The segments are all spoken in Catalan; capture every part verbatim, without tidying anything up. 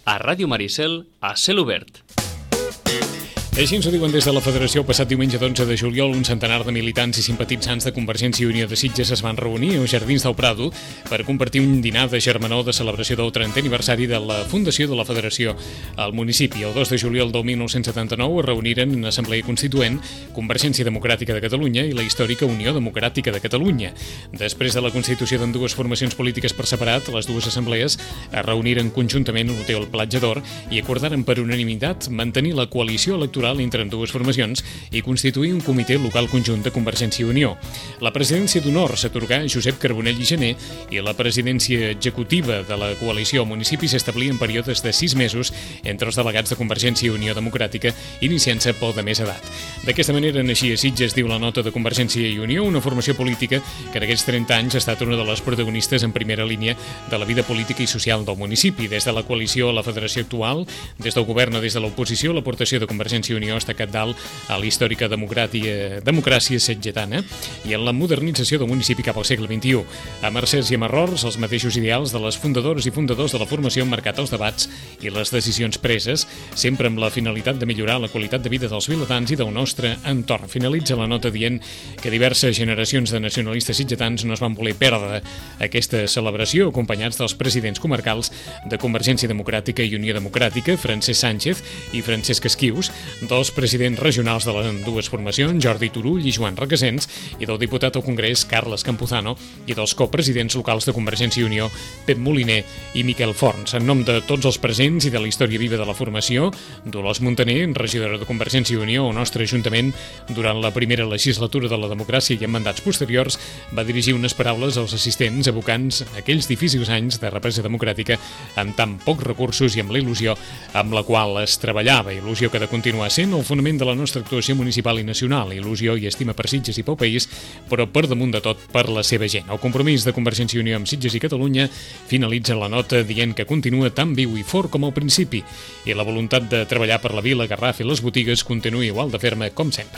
a Ràdio Maricel, a cel obert. Així ens ho diuen des de la Federació. El passat diumenge dotze de juliol, un centenar de militants i simpatitzants de Convergència i Unió de Sitges es van reunir als Jardins del Prado per compartir un dinar de germanor de celebració del trentè aniversari de la fundació de la Federació al municipi. El dos de juliol del mil nou-cents setanta-nou es reuniren en Assemblea Constituent Convergència Democràtica de Catalunya i la històrica Unió Democràtica de Catalunya. Després de la constitució d'ambdues formacions polítiques per separat, les dues assemblees es reuniren conjuntament en l'Hotel Platja d'Or i acordaren per unanimitat mantenir la coalició electoral entre ambdues formacions i constituir un comitè local conjunt de Convergència i Unió. La presidència d'honor s'atorgà a Josep Carbonell i Gené i la presidència executiva de la coalició al municipi s'establia en períodes de sis mesos entre els delegats de Convergència i Unió Democràtica, iniciant-se pel de més edat. D'aquesta manera naixia Sitges, diu la nota de Convergència i Unió, una formació política que en aquests trenta anys ha estat una de les protagonistes en primera línia de la vida política i social del municipi. Des de la coalició a la federació actual, des del govern o des de l'oposició, l'aportació de Convergència i Unió està capdalt a la històrica democràcia, democràcia setgetana i en la modernització del municipi cap al segle vint-i-u. Amb errors i amb errors, els mateixos ideals de les fundadores i fundadors de la formació han marcat els debats i les decisions preses, sempre amb la finalitat de millorar la qualitat de vida dels vilatans i del nostre entorn. Finalitza la nota dient que diverses generacions de nacionalistes sitgetans no es van voler perdre aquesta celebració, acompanyats dels presidents comarcals de Convergència Democràtica i Unió Democràtica, Francesc Sánchez i Francesc Esquius, dels presidents regionals de les dues formacions, Jordi Turull i Joan Requesens, i del diputat al Congrés, Carles Campuzano, i dels copresidents locals de Convergència i Unió, Pep Moliner i Miquel Forns. En nom de tots els presents i de la història viva de la formació, Dolors Montaner, regidora de Convergència i Unió al nostre Ajuntament durant la primera legislatura de la democràcia i en mandats posteriors, va dirigir unes paraules als assistents evocant aquells difícils anys de represa democràtica amb tan pocs recursos i amb la il·lusió amb la qual es treballava, il·lusió que ha de continuar sent el fonament de la nostra actuació municipal i nacional, il·lusió i estima per Sitges i pel país, però per damunt de tot per la seva gent. El compromís de Convergència i Unió amb Sitges i Catalunya finalitza la nota dient que continua tan viu i fort com al principi i la voluntat de treballar per la vila, Garraf i les botigues continua igual de ferma com sempre.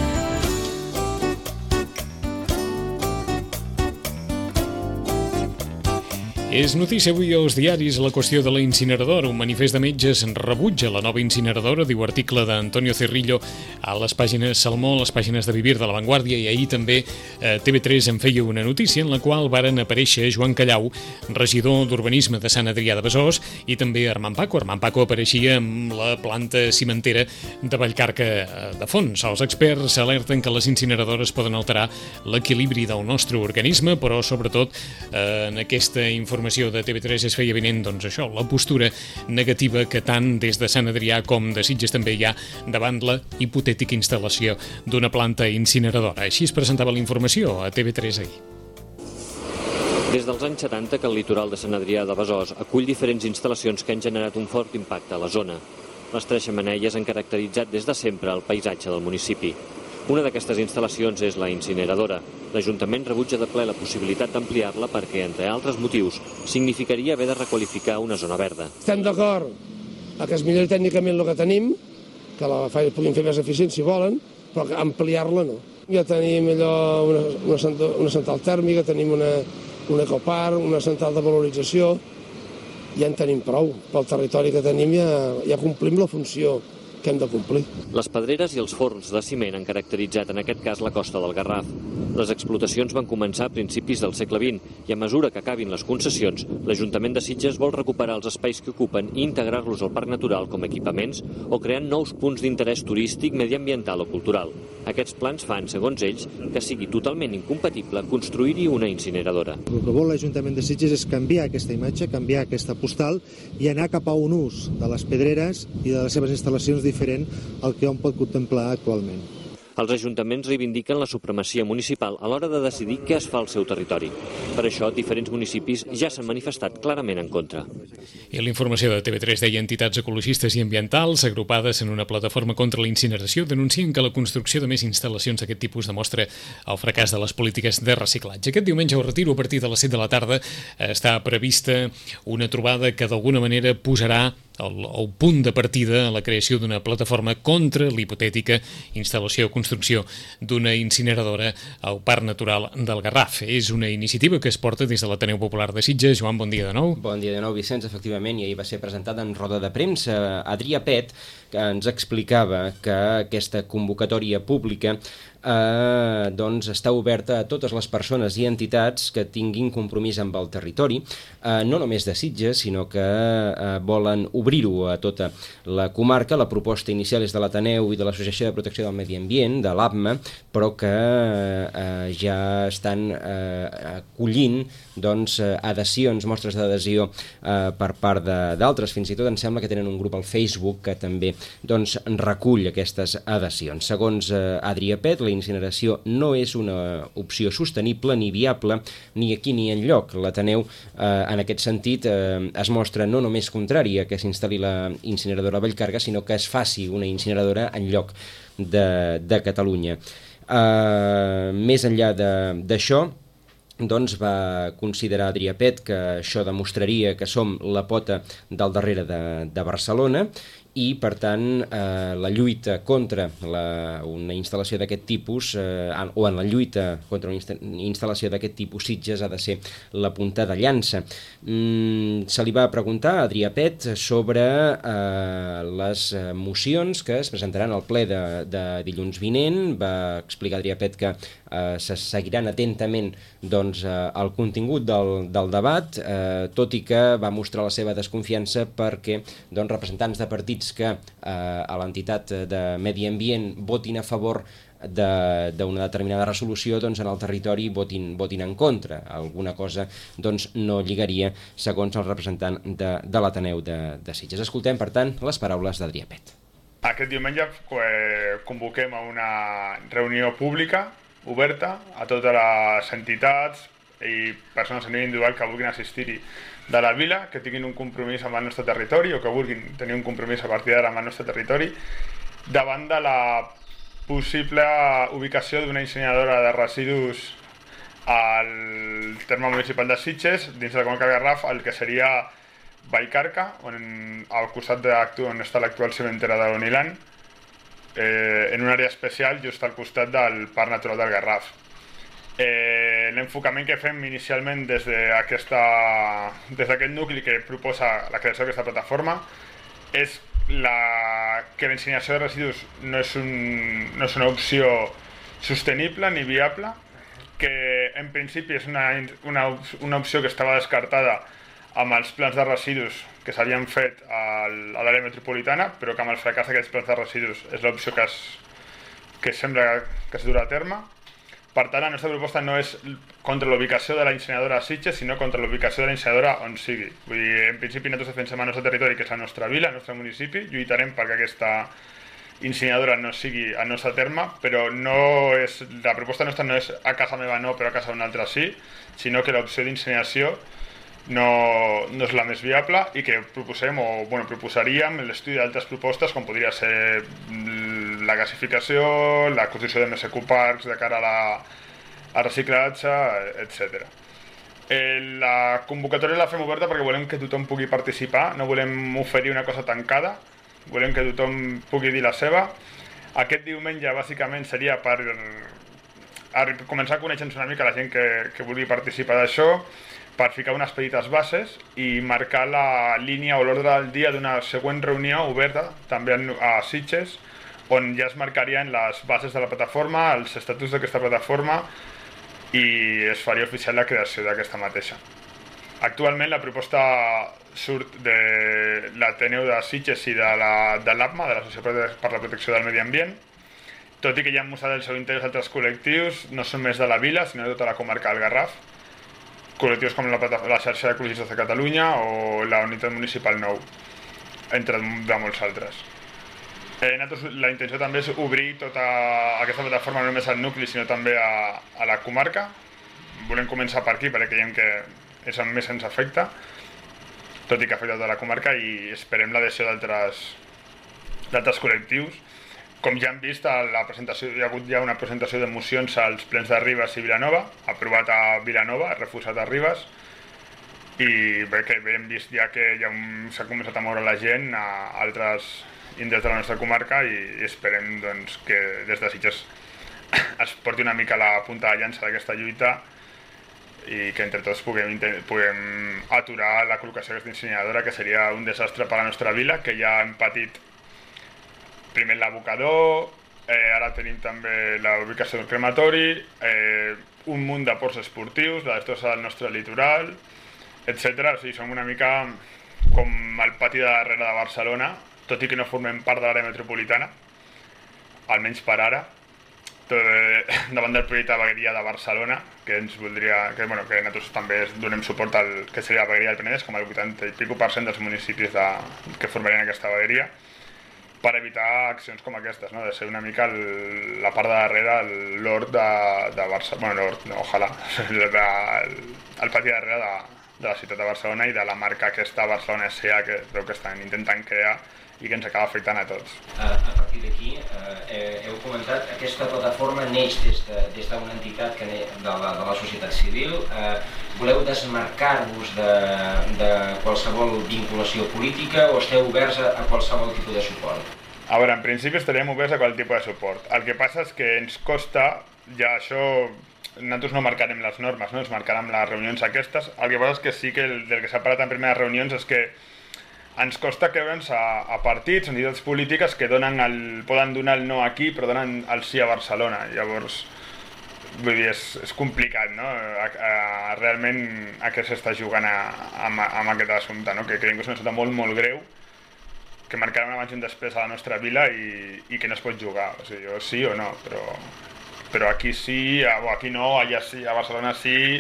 És notícia avui als diaris la qüestió de la incineradora. Un manifest de metges rebutja la nova incineradora, diu article d'Antonio Cerrillo a les pàgines Salmó, a les pàgines de Vivir de La Vanguardia, i ahir també eh, T V tres en feia una notícia en la qual varen aparèixer Joan Callau, regidor d'Urbanisme de Sant Adrià de Besòs, i també Armand Paco. Armand Paco apareixia amb la planta cimentera de Vallcarca de fons. Els experts alerten que les incineradores poden alterar l'equilibri del nostre organisme, però sobretot eh, en aquesta informació de T V tres es feia evident, doncs això, la postura negativa que tant des de Sant Adrià com de Sitges també hi ha davant la hipotètica instal·lació d'una planta incineradora. Així es presentava la informació a T V tres ahir. Des dels anys setanta que el litoral de Sant Adrià de Besòs acull diferents instal·lacions que han generat un fort impacte a la zona. Les tres xemeneies han caracteritzat des de sempre el paisatge del municipi. Una d'aquestes instal·lacions és la incineradora. L'Ajuntament rebutja de ple la possibilitat d'ampliar-la perquè, entre altres motius, significaria haver de requalificar una zona verda. Estem d'acord que es millori tècnicament el que tenim, que la puguin fer més eficient si volen, però ampliar-la no. Ja tenim allò, una, una, central, una central tèrmica, tenim una, un ecoparc, una central de valorització, ja en tenim prou. Pel territori que tenim ja, ja complim la funció que hem de complir. Les pedreres i els forns de ciment han caracteritzat en aquest cas la costa del Garraf. Les explotacions van començar a principis del segle vint i a mesura que acabin les concessions, l'Ajuntament de Sitges vol recuperar els espais que ocupen i integrar-los al parc natural com equipaments o creant nous punts d'interès turístic, mediambiental o cultural. Aquests plans fan, segons ells, que sigui totalment incompatible construir-hi una incineradora. El que vol l'Ajuntament de Sitges és canviar aquesta imatge, canviar aquesta postal i anar cap a un ús de les pedreres i de les seves instal·lacions diferent al que hom pot contemplar actualment. Els ajuntaments reivindiquen la supremacia municipal a l'hora de decidir què es fa al seu territori. Per això, diferents municipis ja s'han manifestat clarament en contra. I la informació de T V tres deia entitats ecologistes i ambientals agrupades en una plataforma contra la incineració denuncien que la construcció de més instal·lacions d'aquest tipus demostra el fracàs de les polítiques de reciclatge. Aquest diumenge al Retiro, a partir de les set de la tarda, està prevista una trobada que d'alguna manera posarà el, el punt de partida a la creació d'una plataforma contra l'hipotètica instal·lació o construcció d'una incineradora al Parc Natural del Garraf. És una iniciativa que es porta des de l'Ateneu Popular de Sitges. Joan, bon dia de nou. Bon dia de nou, Vicenç. Efectivament, i ahir va ser presentada en roda de premsa. Adrià Pet, que ens explicava que aquesta convocatòria pública eh, doncs està oberta a totes les persones i entitats que tinguin compromís amb el territori, eh, no només de Sitges, sinó que eh, volen obrir-ho a tota la comarca. La proposta inicial és de l'Ateneu i de l'Associació de Protecció del Medi Ambient, de l'A P M A, però que eh, ja estan eh, acollint doncs, adhesions, mostres d'adhesió eh, per part d'altres. Fins i tot em sembla que tenen un grup al Facebook que també doncs, recull aquestes adhesions. Segons eh, Adrià Pet, la incineració no és una opció sostenible ni viable ni aquí ni enlloc. L'Ateneu, eh, en aquest sentit, eh, es mostra no només contrària que s'instal·li la incineradora a Vallcarca, sinó que es faci una incineradora en lloc de, de Catalunya. Eh, més enllà d'això, doncs va considerar Adrià Pet que això demostraria que som la pota del darrere de, de Barcelona i, per tant, eh, la lluita contra la, una instal·lació d'aquest tipus, eh, o en la lluita contra una insta instal·lació d'aquest tipus, Sitges ha de ser la punta de llança. Mm, se li va preguntar a Adrià Pet sobre eh, les mocions que es presentaran al ple de, de dilluns vinent. Va explicar Adrià Pet que eh, se seguiran atentament doncs, eh, el contingut del, del debat, eh, tot i que va mostrar la seva desconfiança perquè doncs, representants de partits que eh, a l'entitat de Medi Ambient votin a favor d'una determinada resolució, doncs en el territori votin, votin en contra. Alguna cosa doncs, no lligaria, segons el representant de, de l'Ateneu de, de Sitges. Escoltem, per tant, les paraules d'Adrià Pet. Aquest diumenge eh, convoquem a una reunió pública, oberta, a totes les entitats i persones a nivell individual que vulguin assistir-hi de la vila, que tinguin un compromís amb el nostre territori o que vulguin tenir un compromís a partir d'ara amb el nostre territori davant de la possible ubicació d'una incineradora de residus al terme municipal de Sitges, dins de la comarca del Garraf, el que seria Vallcarca, on, al costat on està l'actual cimentera de l'Oniland, eh, en una àrea especial just al costat del Parc Natural del Garraf. Eh, L'enfocament que fem inicialment des d'aquest nucli que proposa la creació d'aquesta plataforma és la, que la incineració de residus no és, un, no és una opció sostenible ni viable, que en principi és una, una, una opció que estava descartada amb els plans de residus que s'havien fet al, a l'àrea metropolitana, però que amb el fracàs d'aquests plans de residus és l'opció que, es, que sembla que es durà a terme. Per tant, la nostra proposta no és contra la ubicació de la incineradora a Sitges, sinó contra la ubicació de la incineradora on sigui. Vull dir, en principi nosaltres defensem el nostre territori, que és la nostra vila, el nostre municipi, lluitarem perquè aquesta incineradora no sigui al nostre terme, però no és, la proposta nostra no és a casa meva no, però a casa d'un altre sí, sinó que l'opció d'incineració no, no és la més viable i que proposem, o bueno, proposaríem l'estudi d'altres propostes, com podria ser la gasificació, la construcció de més ecoparcs de cara a la, a reciclatge, etcètera. Eh, la convocatòria la fem oberta perquè volem que tothom pugui participar, no volem oferir una cosa tancada, volem que tothom pugui dir la seva. Aquest diumenge, bàsicament, seria per a començar a conèixer-nos una mica la gent que, que vulgui participar d'això, per ficar unes petites bases i marcar la línia o l'ordre del dia d'una següent reunió oberta, també a Sitges, on ja es marcarien les bases de la plataforma, els estatuts d'aquesta plataforma i es faria oficial la creació d'aquesta mateixa. Actualment la proposta surt de l'Ateneu de Sitges i de l'A P M A, de l'Associació per la Protecció del Medi Ambient, tot i que ja han mostrat el seu interès altres col·lectius, no són més de la vila, sinó de tota la comarca del Garraf, col·lectius com la, la xarxa d'ecologistes de Catalunya o la unitat municipal nou, entre de molts altres. Eh, la intenció també és obrir tota aquesta plataforma no només al nucli, sinó també a, a la comarca. Volem començar per aquí perquè creiem que és on més ens afecta, tot i que afecta tota la comarca, i esperem l'adhesió d'altres col·lectius. Com ja hem vist, a la presentació, hi ha hagut ja una presentació de mocions als plens de Ribes i Vilanova, aprovat a Vilanova, refusat a Ribes, i bé, que bé hem vist ja que ja s'ha començat a moure la gent a altres indrets de la nostra comarca i, i esperem doncs, que des de Sitges es porti una mica la punta de llança d'aquesta lluita i que entre tots puguem, puguem aturar la col·locació d'aquesta incineradora, que seria un desastre per a la nostra vila, que ja hem patit primer l'abocador, eh, ara tenim també la ubicació del crematori, eh, un munt de ports esportius, la destrossa del nostre litoral, etcètera. O sigui, som una mica com el pati de darrere de Barcelona, tot i que no formem part de l'àrea metropolitana, almenys per ara, tot, eh, davant del projecte de vegueria de Barcelona, que ens voldria, que, bueno, que nosaltres també donem suport al que seria la vegueria del Penedès, com el vuitanta i pico per cent dels municipis de, que formarien aquesta vegueria, per evitar accions com aquestes, no? De ser una mica el, la part de darrere, l'hort de, de Barcelona, bueno, l'hort, no, ojalà, el, el, el pati de darrere de, de la ciutat de Barcelona i de la marca aquesta Barcelona S A que veu que estan intentant crear i que ens acaba afectant a tots. A, a partir d'aquí, eh, heu comentat, aquesta plataforma neix des d'una de, des entitat que ne, de, la, de la societat civil. Eh, voleu desmarcar-vos de, de qualsevol vinculació política o esteu oberts a, a qualsevol tipus de suport? A veure, en principi estaríem oberts a qualsevol tipus de suport. El que passa és que ens costa, ja això, nosaltres no marcarem les normes, no? Ens marcarem les reunions aquestes. El que passa és que sí que el, del que s'ha parlat en primeres reunions és que ens costa creure'ns a, a partits, entitats polítiques que donen el, poden donar el no aquí però donen el sí a Barcelona. Llavors, vull dir, és, és complicat, no? A, a, realment a què s'està jugant a, a, amb aquest assumpte, no? Que creiem que és un assumpte molt, molt greu, que marcarà un abans i un després a la nostra vila i, i que no es pot jugar. O sigui, o sí o no, però, però aquí sí, o aquí no, allà sí, a Barcelona sí.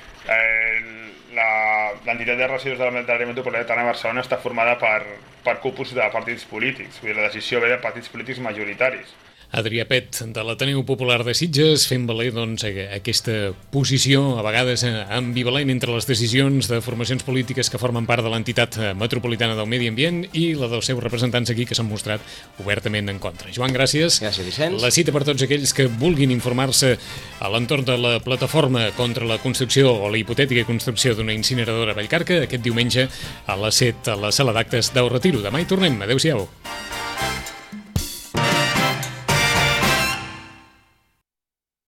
Eh, l'entitat de residus de l'àrea metropolitana de Barcelona està formada per, per cúpuls de partits polítics, vull dir, la decisió ve de partits polítics majoritaris. Adrià Pet, de l'Ateneu Popular de Sitges, fent valer doncs, aquesta posició, a vegades ambivalent, entre les decisions de formacions polítiques que formen part de l'entitat metropolitana del Medi Ambient i la dels seus representants aquí, que s'han mostrat obertament en contra. Joan, gràcies. Gràcies, Vicenç. La cita per tots aquells que vulguin informar-se a l'entorn de la plataforma contra la construcció o la hipotètica construcció d'una incineradora a Vallcarca, aquest diumenge a les set a la sala d'actes del Retiro. Demà hi tornem. Adéu-siau.